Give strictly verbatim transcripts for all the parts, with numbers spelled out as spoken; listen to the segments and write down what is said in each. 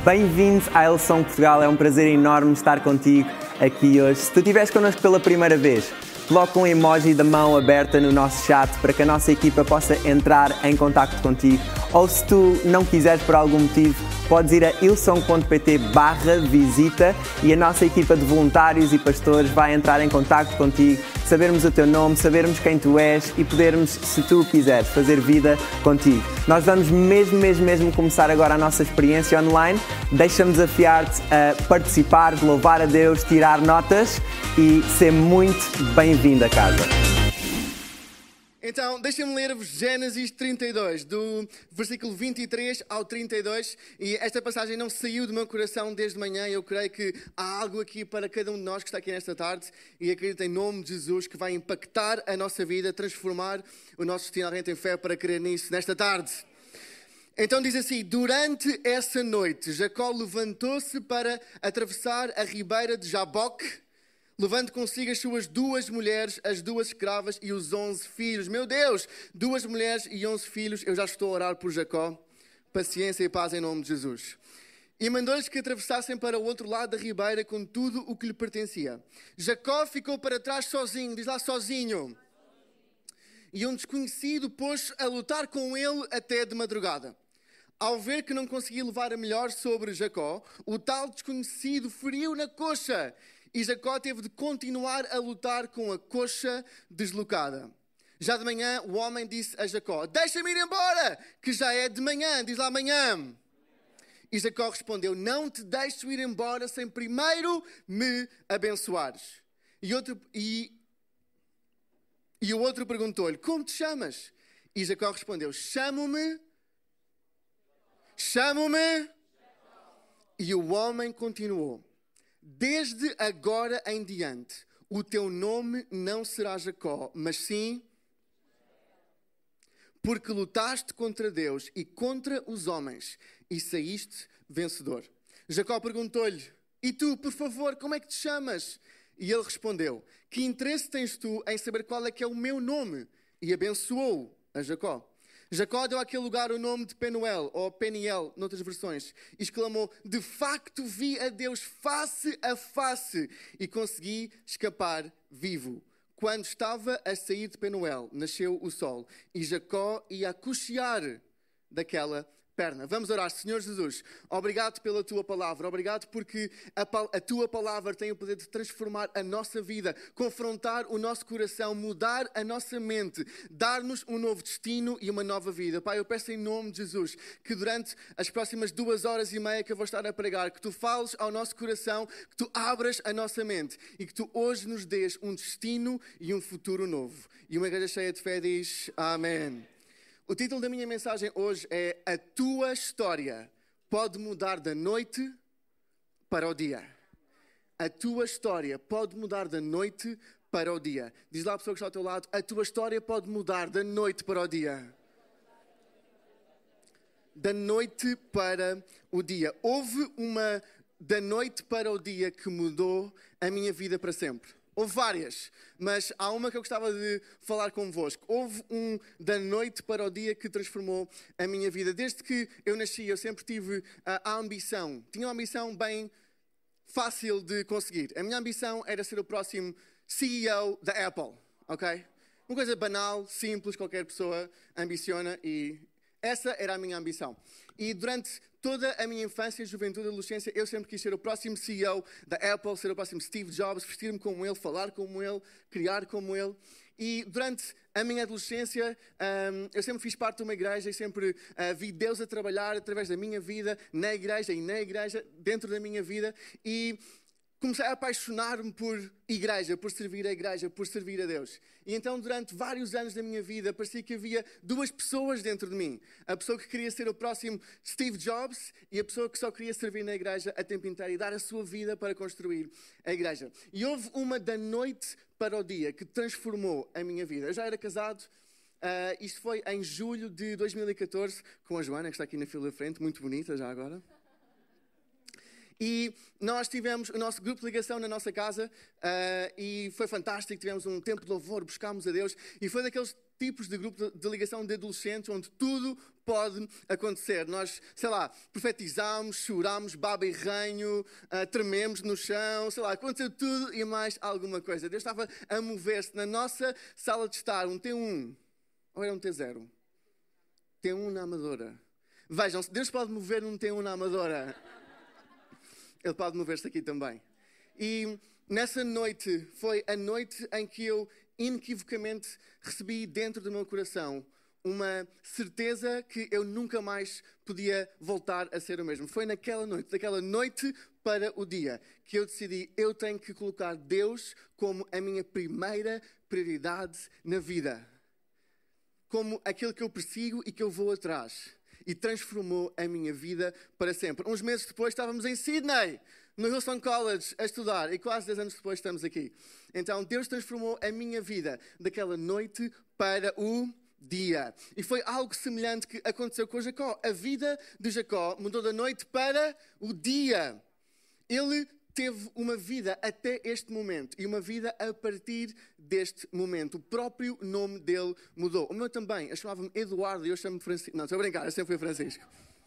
Bem-vindos à Hillsong Portugal, é um prazer enorme estar contigo aqui hoje. Se tu estiveres connosco pela primeira vez, coloca um emoji da mão aberta no nosso chat para que a nossa equipa possa entrar em contacto contigo. Ou se tu não quiseres por algum motivo, podes ir a hillsong.pt barra visita e a nossa equipa de voluntários e pastores vai entrar em contacto contigo, sabermos o teu nome, sabermos quem tu és e podermos, se tu quiseres, fazer vida contigo. Nós vamos mesmo, mesmo, mesmo começar agora a nossa experiência online. Deixa-me desafiar-te a participar, louvar a Deus, tirar notas e ser muito bem-vindo a casa. Então, deixem-me ler-vos Gênesis trinta e dois, do versículo vinte e três ao trinta e dois. E esta passagem não saiu do meu coração desde manhã. Eu creio que há algo aqui para cada um de nós que está aqui nesta tarde. E acredito em nome de Jesus que vai impactar a nossa vida, transformar o nosso destino. Alguém tem fé para crer nisso nesta tarde? Então diz assim: durante essa noite, Jacó levantou-se para atravessar a ribeira de Jaboque, levando consigo as suas duas mulheres, as duas escravas e os onze filhos. Meu Deus, duas mulheres e onze filhos. Eu já estou a orar por Jacó. Paciência e paz em nome de Jesus. E mandou-lhes que atravessassem para o outro lado da ribeira com tudo o que lhe pertencia. Jacó ficou para trás sozinho, diz lá sozinho. E um desconhecido pôs a lutar com ele até de madrugada. Ao ver que não conseguia levar a melhor sobre Jacó, o tal desconhecido feriu na coxa. E Jacó teve de continuar a lutar com a coxa deslocada. Já de manhã, o homem disse a Jacó: deixa-me ir embora, que já é de manhã. Diz lá amanhã. E Jacó respondeu: não te deixo ir embora sem primeiro me abençoares. E, outro, e, e o outro perguntou-lhe: como te chamas? E Jacó respondeu: chamo-me... Chamo-me... E o homem continuou: desde agora em diante, o teu nome não será Jacó, mas sim... porque lutaste contra Deus e contra os homens e saíste vencedor. Jacó perguntou-lhe: e tu, por favor, como é que te chamas? E ele respondeu: que interesse tens tu em saber qual é que é o meu nome? E abençoou a Jacó. Jacó deu àquele lugar o nome de Penuel, ou Peniel, noutras versões, e exclamou: de facto vi a Deus face a face e consegui escapar vivo. Quando estava a sair de Penuel, nasceu o sol, e Jacó ia a coxear daquela perna. Vamos orar. Senhor Jesus, obrigado pela tua palavra, obrigado porque a, a tua palavra tem o poder de transformar a nossa vida, confrontar o nosso coração, mudar a nossa mente, dar-nos um novo destino e uma nova vida. Pai, eu peço em nome de Jesus que durante as próximas duas horas e meia que eu vou estar a pregar, que tu fales ao nosso coração, que tu abras a nossa mente e que tu hoje nos dês um destino e um futuro novo. E uma igreja cheia de fé diz amém. O título da minha mensagem hoje é: a tua história pode mudar da noite para o dia. A tua história pode mudar da noite para o dia. Diz lá a pessoa que está ao teu lado: a tua história pode mudar da noite para o dia. Da noite para o dia. Houve uma da noite para o dia que mudou a minha vida para sempre. Houve várias, mas há uma que eu gostava de falar convosco. Houve um da noite para o dia que transformou a minha vida. Desde que eu nasci, eu sempre tive a, a ambição. Tinha uma ambição bem fácil de conseguir. A minha ambição era ser o próximo C E O da Apple, ok? Uma coisa banal, simples, qualquer pessoa ambiciona e essa era a minha ambição. E durante toda a minha infância, juventude e adolescência, eu sempre quis ser o próximo C E O da Apple, ser o próximo Steve Jobs, vestir-me como ele, falar como ele, criar como ele. E durante a minha adolescência, um, eu sempre fiz parte de uma igreja e sempre uh, vi Deus a trabalhar através da minha vida, na igreja e na igreja, dentro da minha vida. E comecei a apaixonar-me por igreja, por servir a igreja, por servir a Deus. E então, durante vários anos da minha vida, parecia que havia duas pessoas dentro de mim. A pessoa que queria ser o próximo Steve Jobs e a pessoa que só queria servir na igreja a tempo inteiro e dar a sua vida para construir a igreja. E houve uma da noite para o dia que transformou a minha vida. Eu já era casado, uh, isto foi em julho de dois mil e catorze, com a Joana, que está aqui na fila da frente, muito bonita já agora. E nós tivemos o nosso grupo de ligação na nossa casa uh, e foi fantástico. Tivemos um tempo de louvor, buscámos a Deus e foi daqueles tipos de grupo de ligação de adolescentes onde tudo pode acontecer. Nós, sei lá, profetizámos, chorámos, baba e ranho, uh, trememos no chão, sei lá, aconteceu tudo e mais alguma coisa. Deus estava a mover-se na nossa sala de estar, um T um, ou era um T zero? T um na Amadora. Vejam, Deus pode mover num T um na Amadora. Ele pode mover-se aqui também. E nessa noite, foi a noite em que eu inequivocamente recebi dentro do meu coração uma certeza que eu nunca mais podia voltar a ser o mesmo. Foi naquela noite, daquela noite para o dia, que eu decidi, eu tenho que colocar Deus como a minha primeira prioridade na vida. Como aquilo que eu persigo e que eu vou atrás. E transformou a minha vida para sempre. Uns meses depois estávamos em Sydney, no Hillsong College, a estudar. E quase dez anos depois estamos aqui. Então Deus transformou a minha vida daquela noite para o dia. E foi algo semelhante que aconteceu com Jacó. A vida de Jacó mudou da noite para o dia. Ele teve uma vida até este momento e uma vida a partir deste momento. O próprio nome dele mudou. O meu também. Eu chamava-me Eduardo e eu chamo-me Francisco. Não, estou a brincar, eu sempre fui Francisco.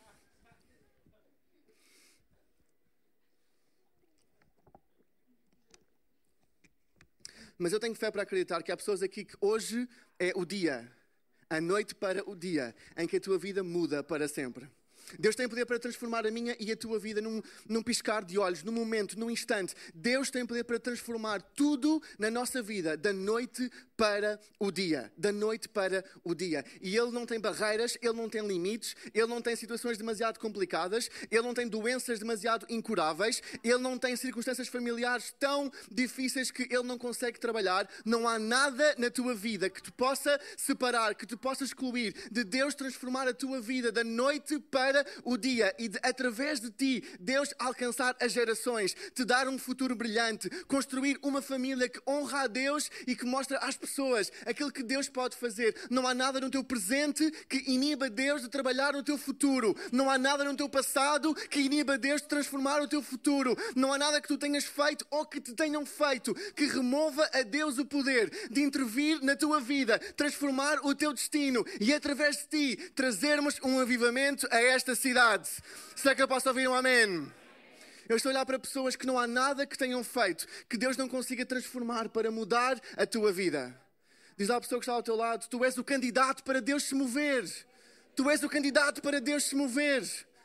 Mas eu tenho fé para acreditar que há pessoas aqui que hoje é o dia, a noite para o dia, em que a tua vida muda para sempre. Deus tem poder para transformar a minha e a tua vida num, num piscar de olhos, num momento, num instante. Deus tem poder para transformar tudo na nossa vida, da noite para o dia. Da noite para o dia. E Ele não tem barreiras, Ele não tem limites, Ele não tem situações demasiado complicadas, Ele não tem doenças demasiado incuráveis, Ele não tem circunstâncias familiares tão difíceis que Ele não consegue trabalhar. Não há nada na tua vida que te possa separar, que te possa excluir de Deus transformar a tua vida da noite para o dia e de, através de ti, Deus alcançar as gerações, te dar um futuro brilhante, construir uma família que honra a Deus e que mostra às pessoas aquilo que Deus pode fazer. Não há nada no teu presente que iniba Deus de trabalhar no teu futuro. Não há nada no teu passado que iniba Deus de transformar o teu futuro. Não há nada que tu tenhas feito ou que te tenham feito que remova a Deus o poder de intervir na tua vida, transformar o teu destino e através de ti trazermos um avivamento a esta cidade. Será que eu posso ouvir um amém? Eu estou a olhar para pessoas que não há nada que tenham feito que Deus não consiga transformar para mudar a tua vida. Diz à pessoa que está ao teu lado, tu és o candidato para Deus se mover. Tu és o candidato para Deus se mover.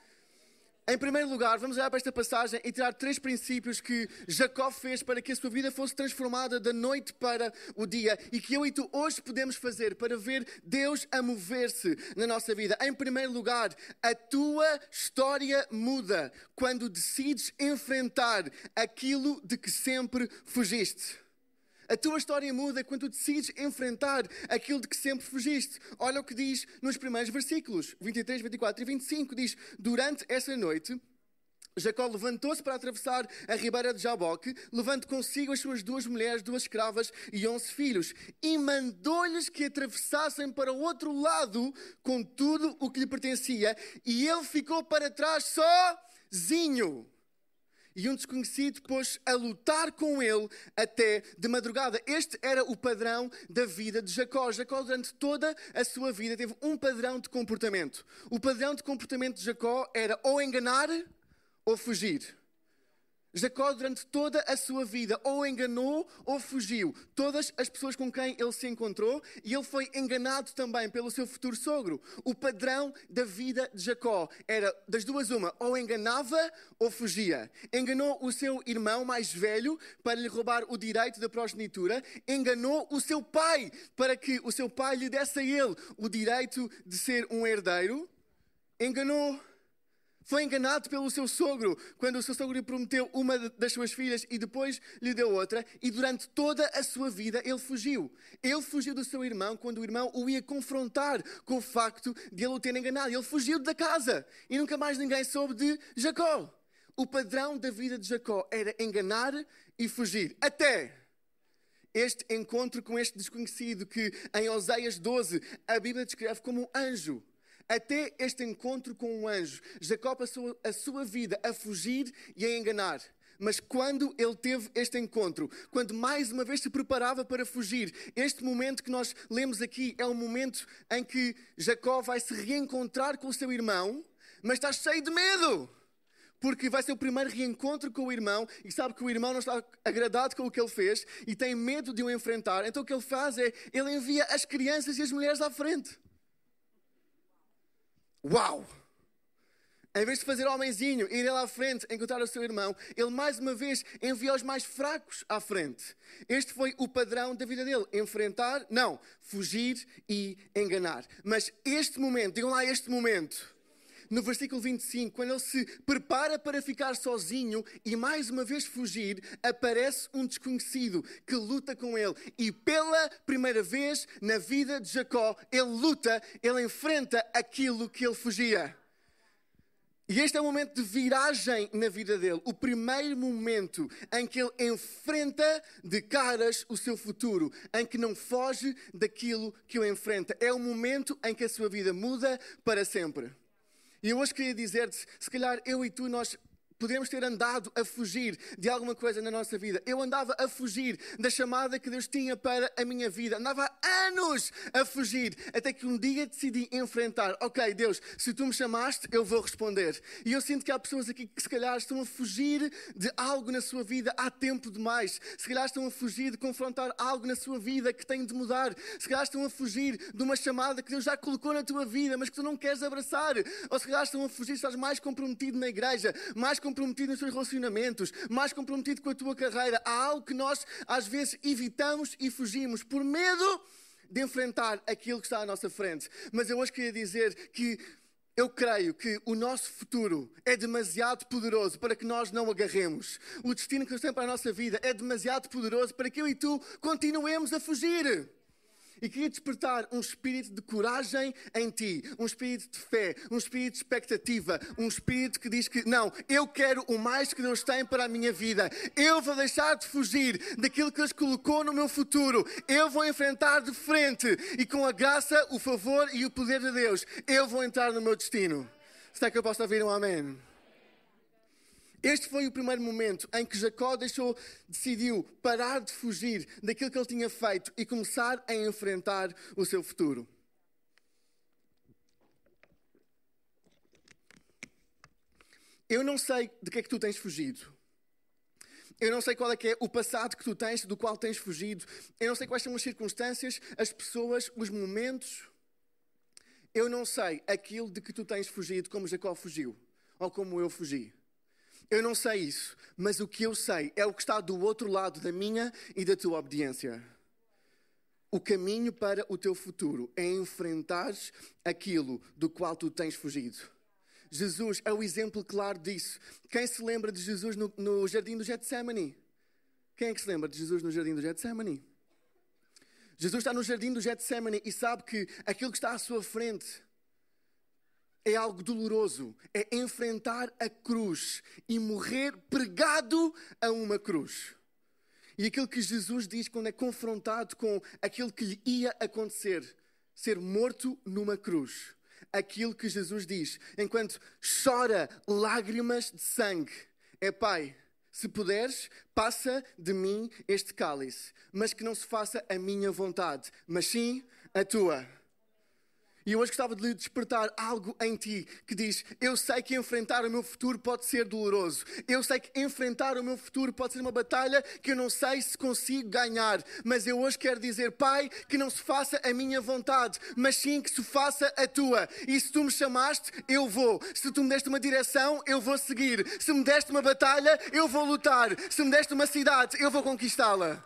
Em primeiro lugar, vamos olhar para esta passagem e tirar três princípios que Jacó fez para que a sua vida fosse transformada da noite para o dia e que eu e tu hoje podemos fazer para ver Deus a mover-se na nossa vida. Em primeiro lugar, a tua história muda quando decides enfrentar aquilo de que sempre fugiste. A tua história muda quando tu decides enfrentar aquilo de que sempre fugiste. Olha o que diz nos primeiros versículos, vinte e três, vinte e quatro e vinte e cinco. Diz, durante essa noite, Jacó levantou-se para atravessar a ribeira de Jaboque, levando consigo as suas duas mulheres, duas escravas e onze filhos. E mandou-lhes que atravessassem para o outro lado com tudo o que lhe pertencia. E ele ficou para trás sozinho. E um desconhecido pôs a lutar com ele até de madrugada. Este era o padrão da vida de Jacó. Jacó, durante toda a sua vida, teve um padrão de comportamento. O padrão de comportamento de Jacó era ou enganar ou fugir. Jacó, durante toda a sua vida, ou enganou ou fugiu. Todas as pessoas com quem ele se encontrou, e ele foi enganado também pelo seu futuro sogro. O padrão da vida de Jacó era das duas uma, ou enganava ou fugia. Enganou o seu irmão mais velho para lhe roubar o direito da progenitura. Enganou o seu pai para que o seu pai lhe desse a ele o direito de ser um herdeiro. Enganou... Foi enganado pelo seu sogro, quando o seu sogro lhe prometeu uma das suas filhas e depois lhe deu outra. E durante toda a sua vida ele fugiu. Ele fugiu do seu irmão quando o irmão o ia confrontar com o facto de ele o ter enganado. Ele fugiu da casa e nunca mais ninguém soube de Jacó. O padrão da vida de Jacó era enganar e fugir. Até este encontro com este desconhecido que em Oséias doze a Bíblia descreve como um anjo. até este encontro com um anjo, Jacó passou a sua vida a fugir e a enganar. Mas quando ele teve este encontro, quando mais uma vez se preparava para fugir, este momento que nós lemos aqui é o momento em que Jacó vai se reencontrar com o seu irmão, mas está cheio de medo. Porque vai ser o primeiro reencontro com o irmão e sabe que o irmão não está agradado com o que ele fez e tem medo de o enfrentar. Então o que ele faz é, ele envia as crianças e as mulheres à frente. Uau! Em vez de fazer homenzinho e ir lá à frente encontrar o seu irmão, ele mais uma vez envia os mais fracos à frente. Este foi o padrão da vida dele. Enfrentar, não. Fugir e enganar. Mas este momento, digam lá este momento, no versículo vinte e cinco, quando ele se prepara para ficar sozinho e mais uma vez fugir, aparece um desconhecido que luta com ele. E pela primeira vez na vida de Jacó, ele luta, ele enfrenta aquilo que ele fugia. E este é o momento de viragem na vida dele. O primeiro momento em que ele enfrenta de caras o seu futuro. Em que não foge daquilo que o enfrenta. É o momento em que a sua vida muda para sempre. E eu hoje queria dizer-te, se calhar eu e tu, nós podemos ter andado a fugir de alguma coisa na nossa vida. Eu andava a fugir da chamada que Deus tinha para a minha vida. Andava há anos a fugir, até que um dia decidi enfrentar. Ok, Deus, se tu me chamaste, eu vou responder. E eu sinto que há pessoas aqui que se calhar estão a fugir de algo na sua vida há tempo demais. Se calhar estão a fugir de confrontar algo na sua vida que tem de mudar. Se calhar estão a fugir de uma chamada que Deus já colocou na tua vida, mas que tu não queres abraçar. Ou se calhar estão a fugir, estás mais comprometido na igreja, mais comprometido nos teus relacionamentos, mais comprometido com a tua carreira. Há algo que nós às vezes evitamos e fugimos por medo de enfrentar aquilo que está à nossa frente. Mas eu hoje queria dizer que eu creio que o nosso futuro é demasiado poderoso para que nós não agarremos. O destino que Deus tem para a nossa vida é demasiado poderoso para que eu e tu continuemos a fugir. E queria despertar um espírito de coragem em ti, um espírito de fé, um espírito de expectativa, um espírito que diz que não, eu quero o mais que Deus tem para a minha vida. Eu vou deixar de fugir daquilo que Deus colocou no meu futuro. Eu vou enfrentar de frente e com a graça, o favor e o poder de Deus, eu vou entrar no meu destino. Será que eu posso ouvir um amém? Este foi o primeiro momento em que Jacó deixou, decidiu parar de fugir daquilo que ele tinha feito e começar a enfrentar o seu futuro. Eu não sei de que é que tu tens fugido. Eu não sei qual é que é o passado que tu tens, do qual tens fugido. Eu não sei quais são as circunstâncias, as pessoas, os momentos. Eu não sei aquilo de que tu tens fugido como Jacó fugiu, ou como eu fugi. Eu não sei isso, mas o que eu sei é o que está do outro lado da minha e da tua obediência. O caminho para o teu futuro é enfrentar aquilo do qual tu tens fugido. Jesus é o exemplo claro disso. Quem se lembra de Jesus no, no jardim do Getsemane? Quem é que se lembra de Jesus no jardim do Getsemane? Jesus está no jardim do Getsemane e sabe que aquilo que está à sua frente é algo doloroso, é enfrentar a cruz e morrer pregado a uma cruz. E aquilo que Jesus diz quando é confrontado com aquilo que lhe ia acontecer, ser morto numa cruz. Aquilo que Jesus diz, enquanto chora lágrimas de sangue, é: Pai, se puderes, passa de mim este cálice, mas que não se faça a minha vontade, mas sim a tua. E eu hoje gostava de lhe despertar algo em ti que diz: eu sei que enfrentar o meu futuro pode ser doloroso. Eu sei que enfrentar o meu futuro pode ser uma batalha que eu não sei se consigo ganhar. Mas eu hoje quero dizer: Pai, que não se faça a minha vontade, mas sim que se faça a tua. E se tu me chamaste, eu vou. Se tu me deste uma direção, eu vou seguir. Se me deste uma batalha, eu vou lutar. Se me deste uma cidade, eu vou conquistá-la.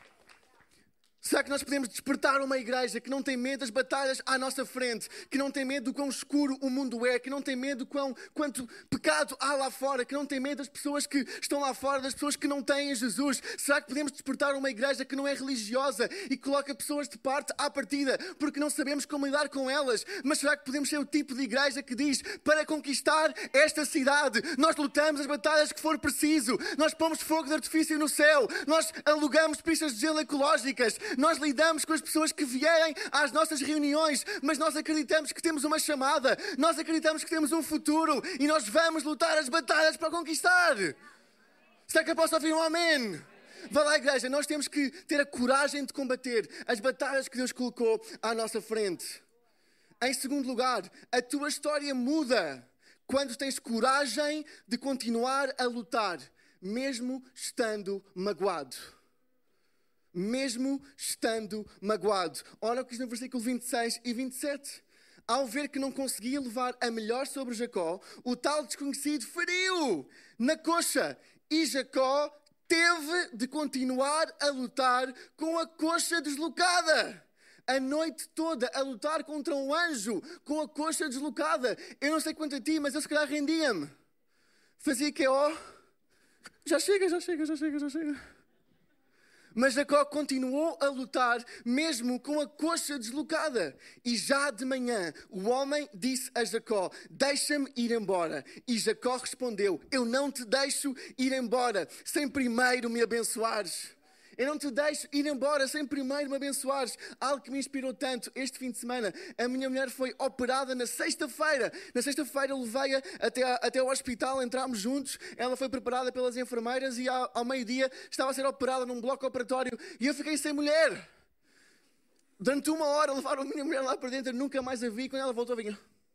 Será que nós podemos despertar uma igreja que não tem medo das batalhas à nossa frente, que não tem medo do quão escuro o mundo é, que não tem medo do quão, quanto pecado há lá fora, que não tem medo das pessoas que estão lá fora, das pessoas que não têm Jesus? Será que podemos despertar uma igreja que não é religiosa e coloca pessoas de parte à partida porque não sabemos como lidar com elas? Mas será que podemos ser o tipo de igreja que diz: para conquistar esta cidade, nós lutamos as batalhas que for preciso, nós pomos fogo de artifício no céu, nós alugamos pistas de gelo ecológicas, Nós lidamos com as pessoas que vierem às nossas reuniões, mas nós acreditamos que temos uma chamada, nós acreditamos que temos um futuro e nós vamos lutar as batalhas para conquistar. Será que eu posso ouvir um amém? Vá lá, igreja, nós temos que ter a coragem de combater as batalhas que Deus colocou à nossa frente. Em segundo lugar, a tua história muda quando tens coragem de continuar a lutar, mesmo estando magoado. Mesmo estando magoado. Olha o que diz no versículo vinte e seis e vinte e sete. Ao ver que não conseguia levar a melhor sobre Jacó, o tal desconhecido feriu na coxa. E Jacó teve de continuar a lutar com a coxa deslocada. A noite toda a lutar contra um anjo com a coxa deslocada. Eu não sei quanto a ti, mas eu se calhar rendia-me. Fazia que ó, já chega, já chega, já chega, já chega. Mas Jacó continuou a lutar mesmo com a coxa deslocada. E já de manhã o homem disse a Jacó: deixa-me ir embora. E Jacó respondeu: eu não te deixo ir embora sem primeiro me abençoares. Eu não te deixo ir embora sem primeiro me abençoares. Algo que me inspirou tanto este fim de semana. A minha mulher foi operada na sexta-feira. Na sexta-feira levei-a até, até ao hospital, entrámos juntos. Ela foi preparada pelas enfermeiras e ao, ao meio-dia estava a ser operada num bloco operatório. E eu fiquei sem mulher. Durante uma hora levaram a minha mulher lá para dentro. Nunca mais a vi. Quando ela voltou, vinha...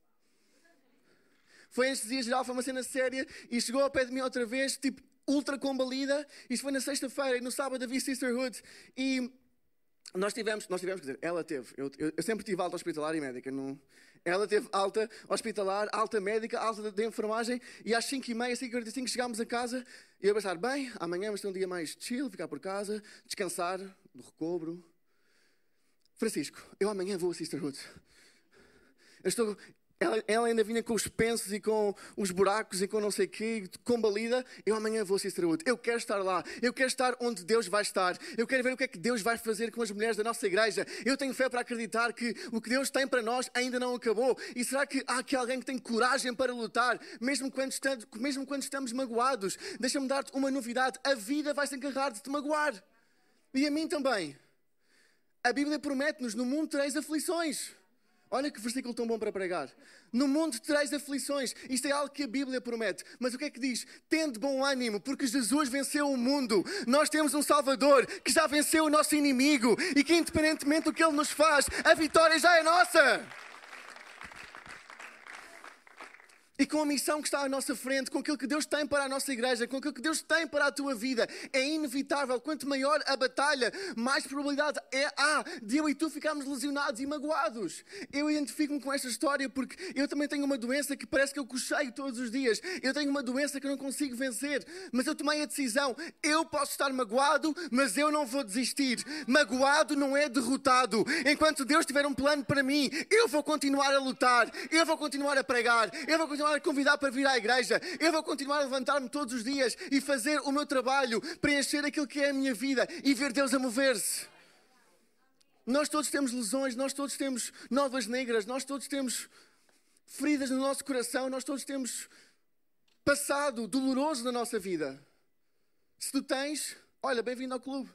Foi anestesia geral, foi uma cena séria. E chegou ao pé de mim outra vez, tipo... ultra combalida. Isto foi na sexta-feira e no sábado havia Sisterhood. E nós tivemos, nós tivemos, quer dizer, ela teve, eu, eu, eu sempre tive alta hospitalar e médica. Não, ela teve alta hospitalar, alta médica, alta de, de enfermagem. E às cinco e meia, cinco e quarenta e cinco chegámos a casa. E eu a pensar, bem, amanhã vamos ter um dia mais chill, ficar por casa, descansar do recobro. Francisco, eu amanhã vou a Sisterhood. Eu estou... Ela, ela ainda vinha com os pensos e com os buracos e com não sei o quê, combalida. Eu amanhã vou a Sisterhood. Eu quero estar lá. Eu quero estar onde Deus vai estar. Eu quero ver o que é que Deus vai fazer com as mulheres da nossa igreja. Eu tenho fé para acreditar que o que Deus tem para nós ainda não acabou. E será que há aqui alguém que tem coragem para lutar, mesmo quando estamos, mesmo quando estamos magoados? Deixa-me dar-te uma novidade. A vida vai se encarregar de te magoar. E a mim também. A Bíblia promete-nos, no mundo tereis aflições. Olha que versículo tão bom para pregar. No mundo tereis aflições. Isto é algo que a Bíblia promete. Mas o que é que diz? Tende bom ânimo, porque Jesus venceu o mundo. Nós temos um Salvador que já venceu o nosso inimigo. E que independentemente do que Ele nos faz, a vitória já é nossa. E com a missão que está à nossa frente, com aquilo que Deus tem para a nossa igreja, com aquilo que Deus tem para a tua vida, é inevitável. Quanto maior a batalha, mais probabilidade é, há de eu e tu ficarmos lesionados e magoados. Eu identifico-me com esta história porque eu também tenho uma doença que parece que eu cocheio todos os dias. Eu tenho uma doença que eu não consigo vencer. Mas eu tomei a decisão. Eu posso estar magoado, mas eu não vou desistir. Magoado não é derrotado. Enquanto Deus tiver um plano para mim, eu vou continuar a lutar. Eu vou continuar a pregar. Eu vou continuar a convidar para vir à igreja. Eu vou continuar a levantar-me todos os dias e fazer o meu trabalho, preencher aquilo que é a minha vida e ver Deus a mover-se. Nós todos temos lesões, nós todos temos nódoas negras, nós todos temos feridas no nosso coração, nós todos temos passado doloroso na nossa vida. Se tu tens, olha, bem-vindo ao clube.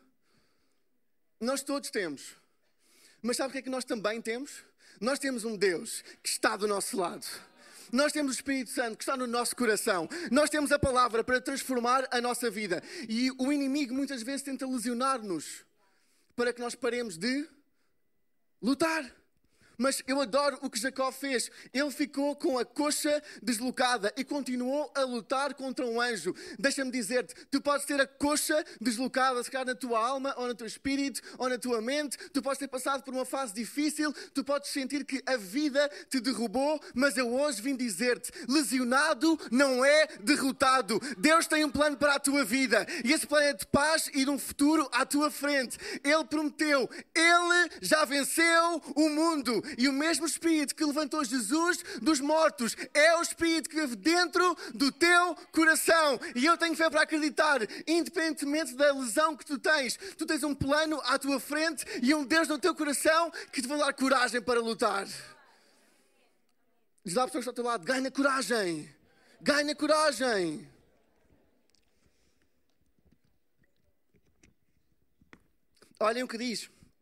Nós todos temos. Mas sabe o que é que nós também temos? Nós temos um Deus que está do nosso lado. Nós temos o Espírito Santo que está no nosso coração. Nós temos a palavra para transformar a nossa vida. E o inimigo muitas vezes tenta lesionar-nos para que nós paremos de lutar. Mas eu adoro o que Jacó fez. Ele ficou com a coxa deslocada e continuou a lutar contra um anjo. Deixa-me dizer-te, tu podes ter a coxa deslocada, se calhar na tua alma, ou no teu espírito, ou na tua mente. Tu podes ter passado por uma fase difícil. Tu podes sentir que a vida te derrubou. Mas eu hoje vim dizer-te, lesionado não é derrotado. Deus tem um plano para a tua vida. E esse plano é de paz e de um futuro à tua frente. Ele prometeu. Ele já venceu o mundo. E o mesmo Espírito que levantou Jesus dos mortos é o Espírito que vive dentro do teu coração. E eu tenho fé para acreditar, independentemente da lesão que tu tens, tu tens um plano à tua frente e um Deus no teu coração que te vai dar coragem para lutar. Diz lá a pessoa que está ao teu lado, ganha coragem. Ganha coragem. Olhem o que diz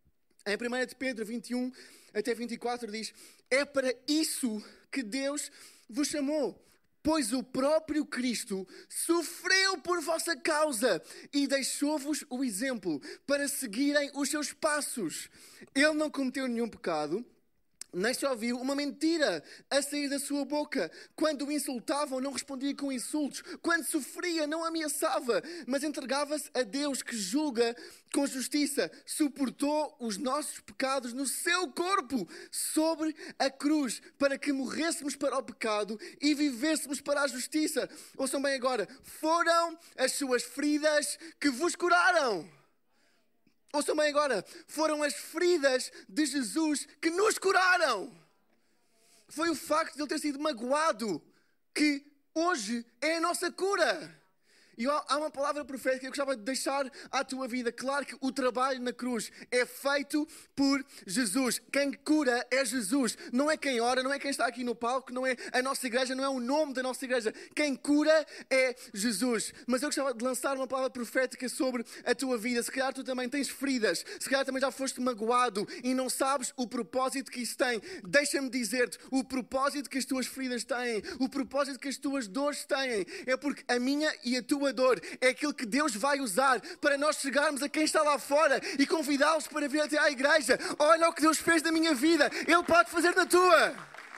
Em primeira de Pedro vinte e um até vinte e quatro diz: é para isso que Deus vos chamou, pois o próprio Cristo sofreu por vossa causa e deixou-vos o exemplo para seguirem os seus passos. Ele não cometeu nenhum pecado, nem se ouviu uma mentira a sair da sua boca. Quando o insultavam, não respondia com insultos. Quando sofria, não ameaçava, mas entregava-se a Deus que julga com justiça. Suportou os nossos pecados no seu corpo, sobre a cruz, para que morrêssemos para o pecado e vivêssemos para a justiça. Ouçam bem agora: foram as suas feridas que vos curaram. Ouçam bem agora, foram as feridas de Jesus que nos curaram. Foi o facto de ele ter sido magoado que hoje é a nossa cura. E há uma palavra profética que eu gostava de deixar à tua vida. Claro que o trabalho na cruz é feito por Jesus. Quem cura é Jesus. Não é quem ora, não é quem está aqui no palco, não é a nossa igreja, não é o nome da nossa igreja. Quem cura é Jesus. Mas eu gostava de lançar uma palavra profética sobre a tua vida. Se calhar tu também tens feridas. Se calhar também já foste magoado e não sabes o propósito que isso tem. Deixa-me dizer-te, o propósito que as tuas feridas têm, o propósito que as tuas dores têm, é porque a minha e a tua dor é aquilo que Deus vai usar para nós chegarmos a quem está lá fora e convidá-los para vir até à igreja. Olha o que Deus fez na minha vida, Ele pode fazer na tua.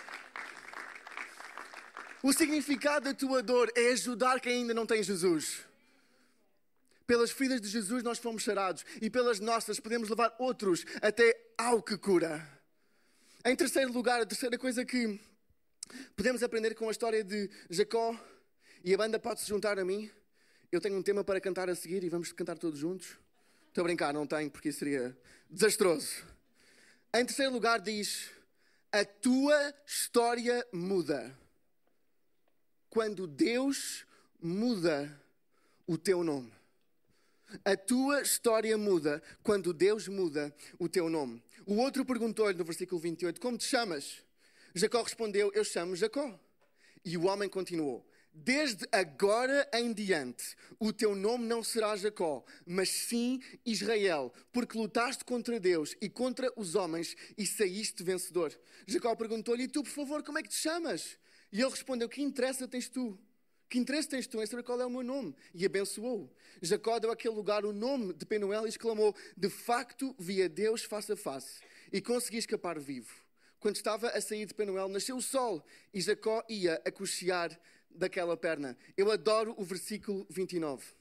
O significado da tua dor é ajudar quem ainda não tem Jesus. Pelas feridas de Jesus nós fomos sarados e pelas nossas podemos levar outros até ao que cura. Em terceiro lugar, a terceira coisa que podemos aprender com a história de Jacó, e a banda pode se juntar a mim. Eu tenho um tema para cantar a seguir e vamos cantar todos juntos. Estou a brincar, não tenho, porque isso seria desastroso. Em terceiro lugar diz: a tua história muda quando Deus muda o teu nome. A tua história muda quando Deus muda o teu nome. O outro perguntou-lhe no versículo vinte e oito: como te chamas? Jacó respondeu: eu chamo Jacó. E o homem continuou: desde agora em diante, o teu nome não será Jacó, mas sim Israel, porque lutaste contra Deus e contra os homens e saíste vencedor. Jacó perguntou-lhe: e tu, por favor, como é que te chamas? E ele respondeu: que interesse tens tu? Que interesse tens tu em saber qual é o meu nome? E abençoou. Jacó deu àquele lugar o nome de Penuel e exclamou: de facto vi a Deus face a face e consegui escapar vivo. Quando estava a sair de Penuel, nasceu o sol e Jacó ia a coxear daquela perna. Eu adoro o versículo vinte e nove.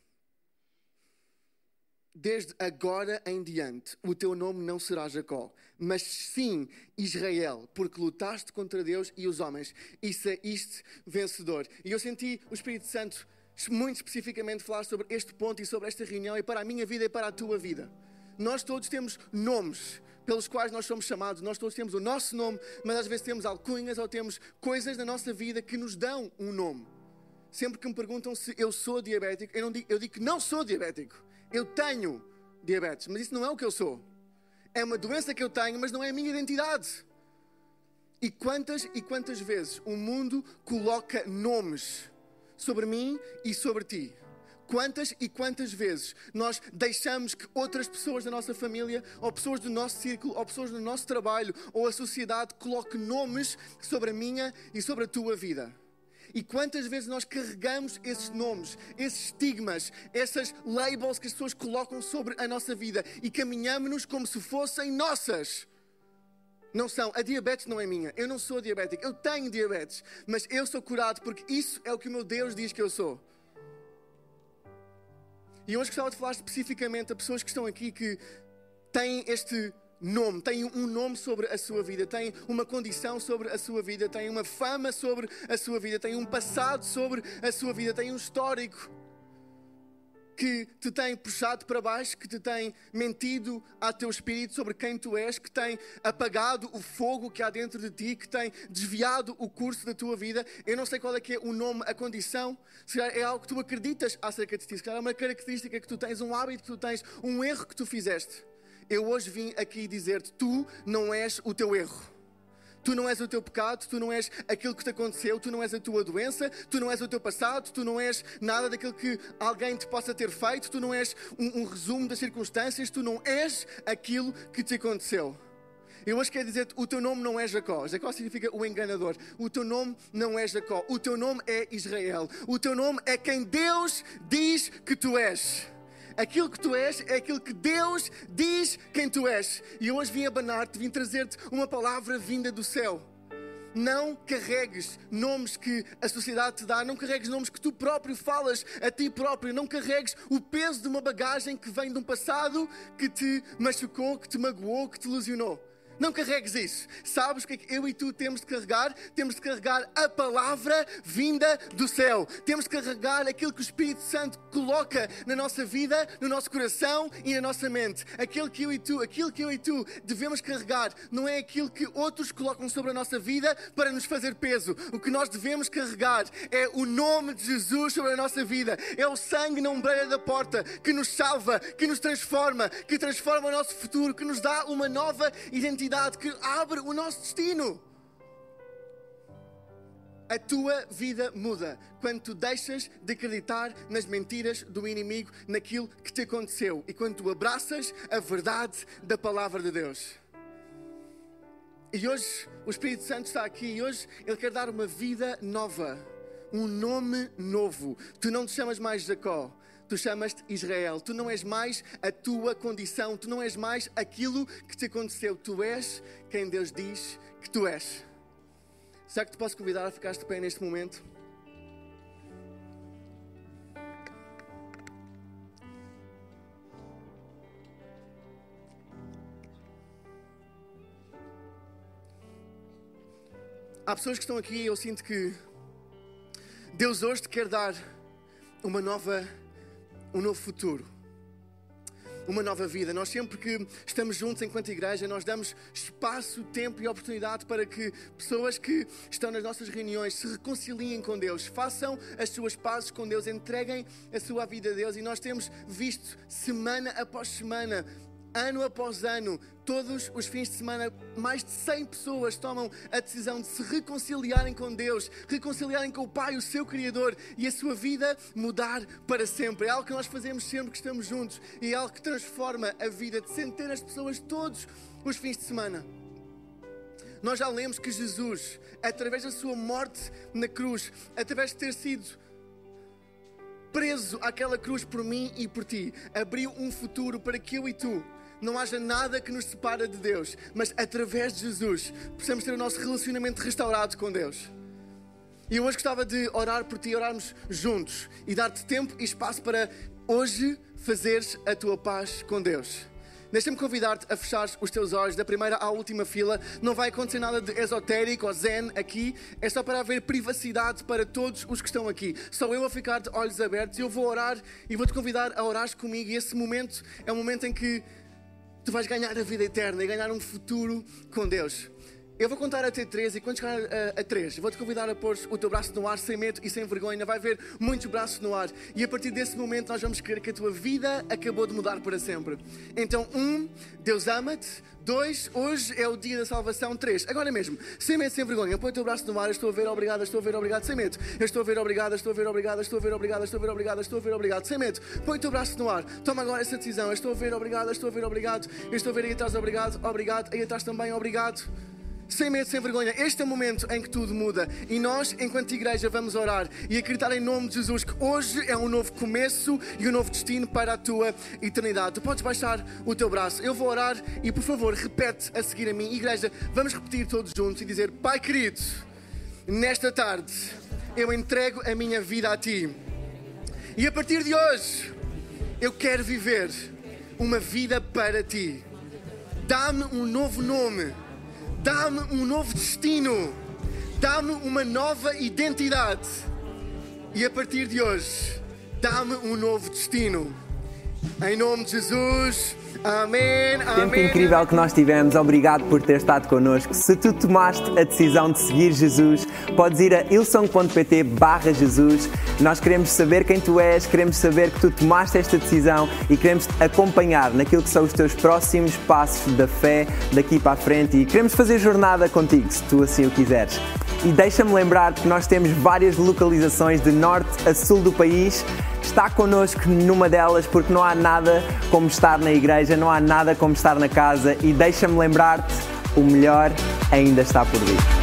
Desde agora em diante, o teu nome não será Jacó, mas sim Israel, porque lutaste contra Deus e os homens e saíste vencedor. E eu senti o Espírito Santo muito especificamente falar sobre este ponto e sobre esta reunião e para a minha vida e para a tua vida. Nós todos temos nomes pelos quais nós somos chamados. Nós todos temos o nosso nome, mas às vezes temos alcunhas ou temos coisas na nossa vida que nos dão um nome. Sempre que me perguntam se eu sou diabético, eu, não digo, eu digo que não sou diabético. Eu tenho diabetes, mas isso não é o que eu sou. É uma doença que eu tenho, mas não é a minha identidade. E quantas e quantas vezes o mundo coloca nomes sobre mim e sobre ti? Quantas e quantas vezes nós deixamos que outras pessoas da nossa família, ou pessoas do nosso círculo, ou pessoas do nosso trabalho, ou a sociedade coloque nomes sobre a minha e sobre a tua vida? E quantas vezes nós carregamos esses nomes, esses estigmas, essas labels que as pessoas colocam sobre a nossa vida e caminhamos-nos como se fossem nossas. Não são. A diabetes não é minha. Eu não sou diabético. Eu tenho diabetes. Mas eu sou curado porque isso é o que o meu Deus diz que eu sou. E hoje gostava de falar especificamente a pessoas que estão aqui que têm este nome, têm um nome sobre a sua vida, têm uma condição sobre a sua vida, têm uma fama sobre a sua vida, têm um passado sobre a sua vida, têm um histórico que te tem puxado para baixo, que te tem mentido ao teu espírito sobre quem tu és, que tem apagado o fogo que há dentro de ti, que tem desviado o curso da tua vida. Eu não sei qual é que é o nome, a condição, se é algo que tu acreditas acerca de ti, se é uma característica que tu tens, um hábito que tu tens, um erro que tu fizeste. Eu hoje vim aqui dizer-te, tu não és o teu erro. Tu não és o teu pecado, tu não és aquilo que te aconteceu, tu não és a tua doença, tu não és o teu passado, tu não és nada daquilo que alguém te possa ter feito, tu não és um, um resumo das circunstâncias, tu não és aquilo que te aconteceu. Eu hoje quero dizer-te, o teu nome não é Jacó. Jacó significa o enganador. O teu nome não é Jacó. O teu nome é Israel. O teu nome é quem Deus diz que tu és. Aquilo que tu és é aquilo que Deus diz quem tu és. E eu hoje vim abanar-te, vim trazer-te uma palavra vinda do céu. Não carregues nomes que a sociedade te dá, não carregues nomes que tu próprio falas a ti próprio, não carregues o peso de uma bagagem que vem de um passado que te machucou, que te magoou, que te lesionou. Não carregues isso. Sabes o que é que eu e tu temos de carregar? Temos de carregar a palavra vinda do céu. Temos de carregar aquilo que o Espírito Santo coloca na nossa vida, no nosso coração e na nossa mente. Aquilo que eu e tu, aquilo que eu e tu devemos carregar não é aquilo que outros colocam sobre a nossa vida para nos fazer peso. O que nós devemos carregar é o nome de Jesus sobre a nossa vida. É o sangue na ombreira da porta que nos salva, que nos transforma, que transforma o nosso futuro, que nos dá uma nova identidade, que abre o nosso destino. A tua vida muda quando tu deixas de acreditar nas mentiras do inimigo, naquilo que te aconteceu, e quando tu abraças a verdade da palavra de Deus. E hoje o Espírito Santo está aqui e hoje Ele quer dar uma vida nova, um nome novo. Tu não te chamas mais Jacó. Tu chamas-te Israel. Tu não és mais a tua condição. Tu não és mais aquilo que te aconteceu. Tu és quem Deus diz que tu és. Será que te posso convidar a ficar de pé neste momento? Há pessoas que estão aqui e eu sinto que Deus hoje te quer dar uma nova um novo futuro, uma nova vida. Nós sempre que estamos juntos enquanto igreja, nós damos espaço, tempo e oportunidade para que pessoas que estão nas nossas reuniões se reconciliem com Deus, façam as suas pazes com Deus, entreguem a sua vida a Deus. E nós temos visto semana após semana, ano após ano, todos os fins de semana, mais de cem pessoas tomam a decisão de se reconciliarem com Deus, reconciliarem com o Pai, o seu Criador, e a sua vida mudar para sempre. É algo que nós fazemos sempre que estamos juntos e é algo que transforma a vida de centenas de pessoas todos os fins de semana. Nós já lemos que Jesus, através da sua morte na cruz, através de ter sido preso àquela cruz por mim e por ti, abriu um futuro para que eu e tu não haja nada que nos separe de Deus, mas através de Jesus possamos ter o nosso relacionamento restaurado com Deus. E eu hoje gostava de orar por ti, orarmos juntos e dar-te tempo e espaço para hoje fazeres a tua paz com Deus. Deixa-me convidar-te a fechar os teus olhos da primeira à última fila. Não vai acontecer nada de esotérico ou zen aqui. É só para haver privacidade para todos os que estão aqui. Só eu a ficar de olhos abertos. Eu vou orar e vou-te convidar a orares comigo. E esse momento é um momento em que tu vais ganhar a vida eterna e ganhar um futuro com Deus. Eu vou contar até três e quando chegar a, a três, vou-te convidar a pôr o teu braço no ar sem medo e sem vergonha. Vai haver muitos braços no ar. E a partir desse momento nós vamos crer que a tua vida acabou de mudar para sempre. Então, um, Deus ama-te. Dois, hoje é o dia da salvação. Três, agora mesmo, sem medo, sem vergonha, põe o teu braço no ar. Eu estou a ver, obrigado, estou a ver, obrigado, sem medo. Eu estou a ver, obrigado, estou a ver, obrigado, estou a ver, obrigado, estou a ver, obrigado, estou a ver, obrigado, sem medo. Põe o teu braço no ar. Toma agora essa decisão. Eu estou a ver, obrigado, estou a ver, obrigado. Eu estou a ver aí atrás, obrigado, obrigado. Aí atrás também, obrigado. Sem medo, sem vergonha. Este é o momento em que tudo muda. E nós, enquanto igreja, vamos orar e acreditar em nome de Jesus que hoje é um novo começo e um novo destino para a tua eternidade. Tu podes baixar o teu braço. Eu vou orar e, por favor, repete a seguir a mim. Igreja, vamos repetir todos juntos e dizer: Pai querido, nesta tarde eu entrego a minha vida a Ti. E a partir de hoje eu quero viver uma vida para Ti. Dá-me um novo nome. Dá-me um novo destino. Dá-me uma nova identidade. E a partir de hoje, dá-me um novo destino. Em nome de Jesus. Amém, Tempo amém. incrível que nós tivemos, obrigado por ter estado connosco. Se tu tomaste a decisão de seguir Jesus, podes ir a ilsong ponto pt barra Jesus. Nós queremos saber quem tu és, queremos saber que tu tomaste esta decisão e queremos te acompanhar naquilo que são os teus próximos passos da fé daqui para a frente e queremos fazer jornada contigo, se tu assim o quiseres. E deixa-me lembrar que nós temos várias localizações de norte a sul do país. Está connosco numa delas porque não há nada como estar na igreja, não há nada como estar na casa e deixa-me lembrar-te, o melhor ainda está por vir.